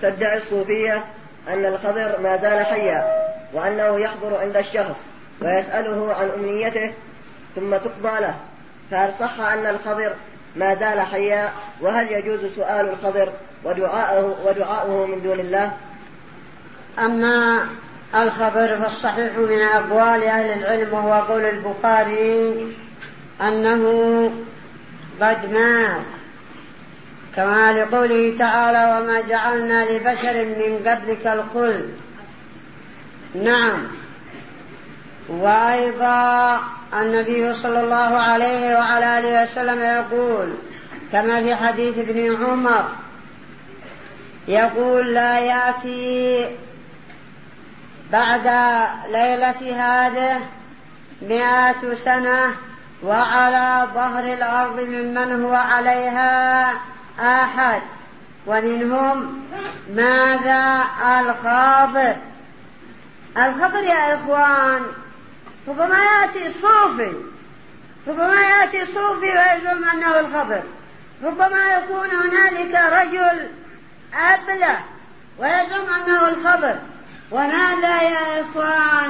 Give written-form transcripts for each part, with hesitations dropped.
تدعي الصوفية أن الخضر ما زال حيا وأنه يحضر عند الشخص ويسأله عن أمنيته ثم تقضى له، فهل صح أن الخضر ما زال حيا؟ وهل يجوز سؤال الخضر ودعاؤه من دون الله؟ أما الخضر فالصحيح من أقوال أهل العلم وهو قول البخاري أنه قد مات، كما لقوله تعالى وما جعلنا لبشر من قبلك الخلد. نعم. وأيضا النبي صلى الله عليه وعلى آله وسلم يقول كما في حديث ابن عمر يقول لا يأتي بعد ليلة هذه 100 سنة وعلى ظهر الأرض ممن هو عليها أحد، ومنهم ماذا؟ الخاضر. الخضر يا إخوان ربما يأتي صوفي ويزعم أنه الخضر، ربما يكون هنالك رجل أبله ويزعم أنه الخضر. وماذا يا إخوان؟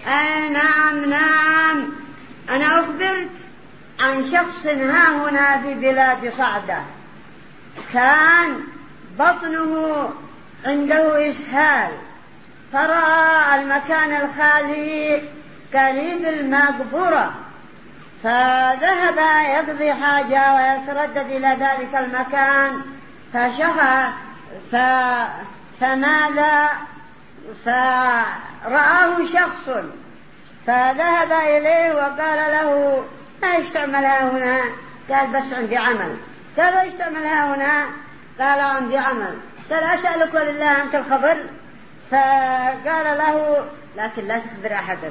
نعم أنا أخبرت عن شخص ها هنا في بلاد صعدة كان بطنه عنده إسهال، فرأى المكان الخالي قريب المقبرة فذهب يقضي حاجة ويتردد إلى ذلك المكان فماذا؟ فرآه شخص فذهب إليه وقال له ما يستعملها هنا؟ قال بس عندي عمل. قال ايش تعملها هنا؟ قال عندي عمل. قال أسألك ولله أنت الخبر؟ فقال له لكن لا تخبر أحدا.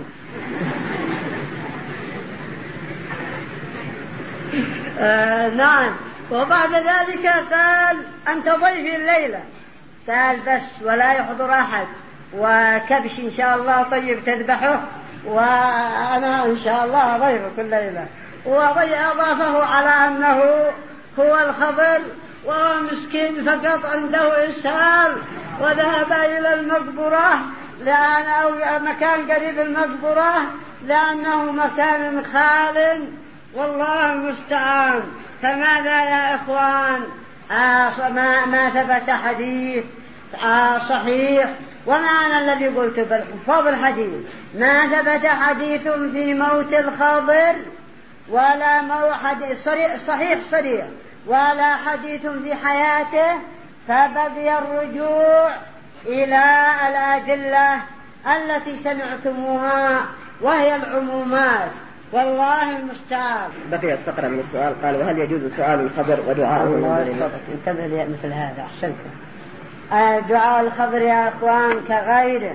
نعم. وبعد ذلك قال أنت ضيفي الليلة. قال بس ولا يحضر أحد، وكبش إن شاء الله طيب تذبحه، وأنا إن شاء الله ضيفك الليلة. وأضافه على أنه هو الخضر وهو مسكين فقط عنده إسهال، وذهب إلى المقبرة أو مكان قريب المقبرة لأنه مكان خال، والله المستعان. فماذا يا إخوان؟ ما ثبت حديث صحيح، ومعنى الذي قلت بالحفاظ الحديث ما ثبت حديث في موت الخضر ولا حديث صريح ولا حديث في حياته، فبقي الرجوع إلى الأدلة التي سمعتموها وهي العمومات، والله المستعان. بقيت فقرة من السؤال قال وهل يجوز سؤال الخضر ودعاءه؟ انتبه مثل هذا أحسنت. دعاء الخضر يا أخوان كغيره.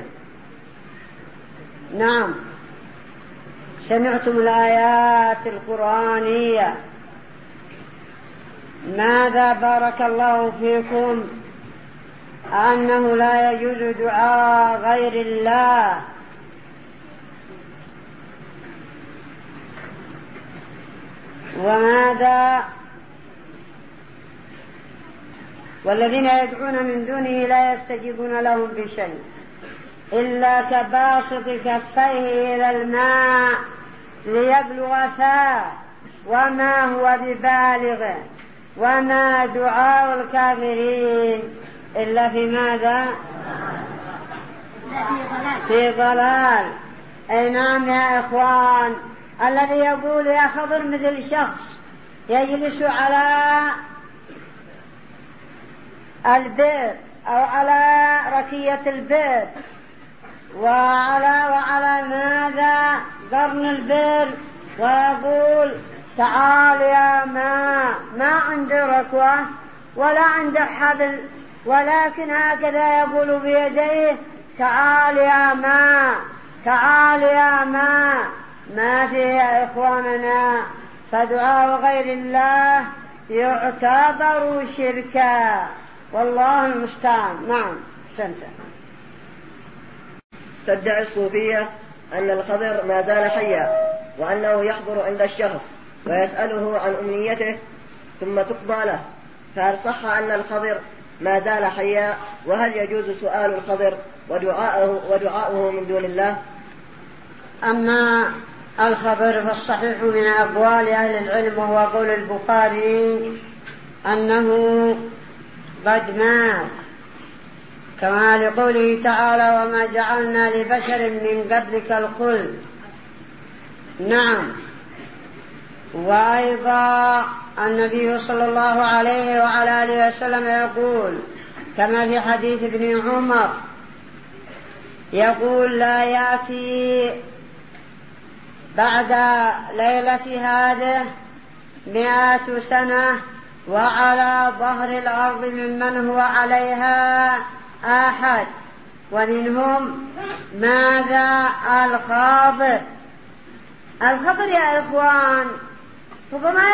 نعم. سمعتم الآيات القرآنية ماذا بارك الله فيكم أنه لا يجوز دعاء غير الله، وماذا؟ والذين يدعون من دونه لا يستجيبون لهم بشيء إلا كباسط كفيه إلى الماء ليبلغ فاه وما هو ببالغه وما دعاء الكافرين إلا في ماذا؟ في ضلال. أي نعم يا إخوان. الذي يقول يا خضر مثل شخص يجلس على البئر أو على ركية البئر وعلى ماذا؟ قرن البئر، ويقول تعال يا ماء، ما عنده ركوة ولا عنده حبل، ولكن هكذا يقول بيديه تعال يا ماء تعال يا ماء. ما فيه يا إخواننا. فدعاء غير الله يعتبر شركا، والله المستعان. نعم. سنت. تدعي الصوفية أن الخضر ما زال حيا وأنه يحضر عند الشخص ويسأله عن أمنيته ثم تقضى له، فهل صح أن الخضر ما زال حيا، وهل يجوز سؤال الخضر ودعاؤه من دون الله؟ أما الخضر فالصحيح من أقوال أهل العلم وهو قول البخاري أنه قد مات، كما لقوله تعالى وما جعلنا لبشر من قبلك الخلد. نعم. وأيضا النبي صلى الله عليه وعلى آله وسلم يقول كما في حديث ابن عمر يقول لا يأتي بعد ليلة هذه 100 سنة وعلى ظهر الأرض ممن هو عليها أحد، ومنهم ماذا؟ الخاضر. الخضر يا إخوان ربما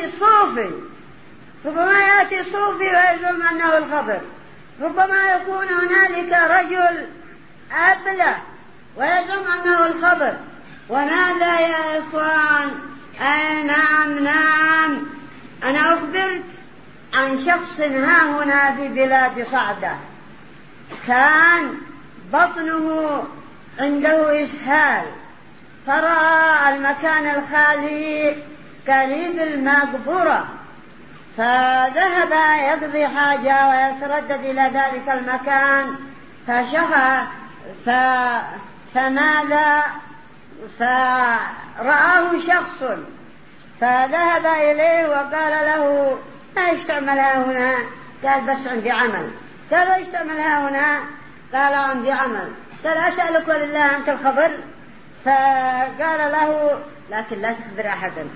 يأتي صوفي ويزعم أنه الخضر، ربما يكون هنالك رجل أبله ويزعم أنه الخضر. وماذا يا إخوان؟ نعم أنا أخبرت عن شخص ها هنا في بلاد صعدة كان بطنه عنده إسهال، فرأى المكان الخالي قريب المقبرة فذهب يقضي حاجة ويتردد إلى ذلك المكان فماذا؟ فرآه شخص فذهب إليه وقال له ما يشتعملها هنا؟ قال بس عندي عمل. قال ايش تعملها هنا؟ قال عندي عمل. قال أسألك ولله أنت الخبر؟ فقال له لكن لا تخبر أحدا.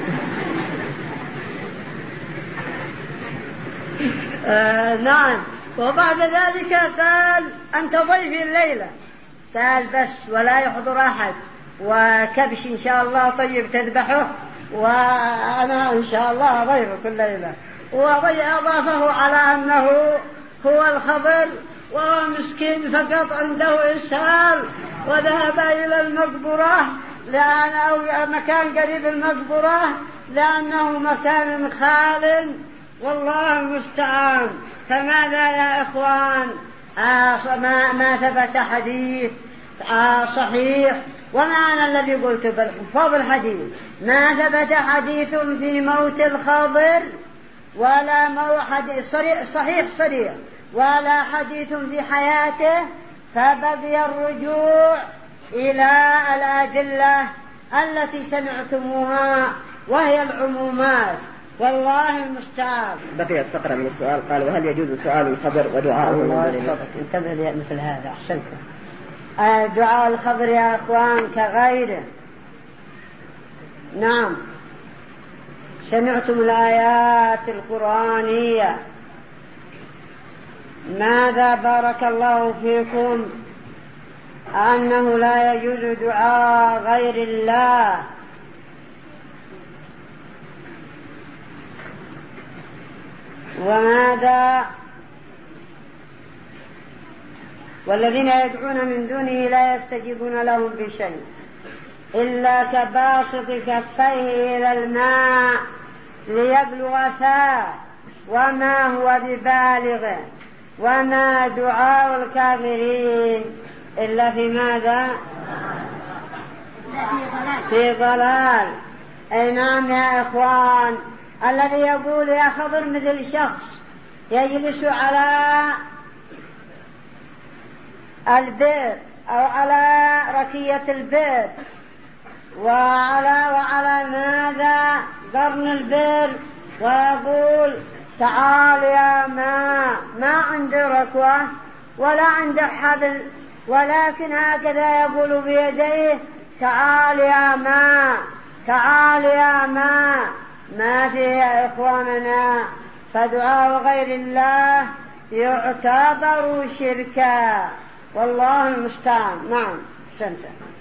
نعم. وبعد ذلك قال أنت ضيفي الليلة. قال بس ولا يحضر أحد، وكبش إن شاء الله طيب تذبحه، وأنا إن شاء الله ضيفك الليلة. وأضافه على أنه هو الخضر وهو مسكين فقط عنده إسهال، وذهب إلى المقبرة أو مكان قريب المقبرة لأنه مكان خال، والله المستعان. فماذا يا إخوان؟ ما ثبت حديث صحيح، ومعنى الذي قلت بالحفاظ الحديث ما ثبت حديث في موت الخضر ولا حديث صحيح ولا حديث في حياته، فبقي الرجوع إلى الأدلة التي سمعتموها وهي العمومات، والله المستعان. بقيت فقرة من السؤال قال وهل يجوز سؤال الخبر ودعاءه من دون الله؟ انتبه لي مثل هذا أحسنت. دعاء الخبر يا أخوان كغيره. نعم. سمعتم الآيات القرآنية ماذا بارك الله فيكم أنه لا يجوز دعاء غير الله، وماذا؟ والذين يدعون من دونه لا يستجيبون لهم بشيء إلا كباسط كفيه إلى الماء ليبلغ فاه وما هو ببالغه، وما دعاء الكافرين إلا في ماذا؟ في ضلال. أي نعم يا إخوان. الذي يقول يا خضر مثل شخص يجلس على البئر أو على ركية البئر وعلى ماذا؟ قرن البئر، ويقول تعال يا ما عنده ركوة ولا عنده حبل، ولكن هكذا يقول بيديه تعال يا تعال يا ما فيه يا إخواننا. فدعاء غير الله يعتبر شركا، والله المستعان. نعم.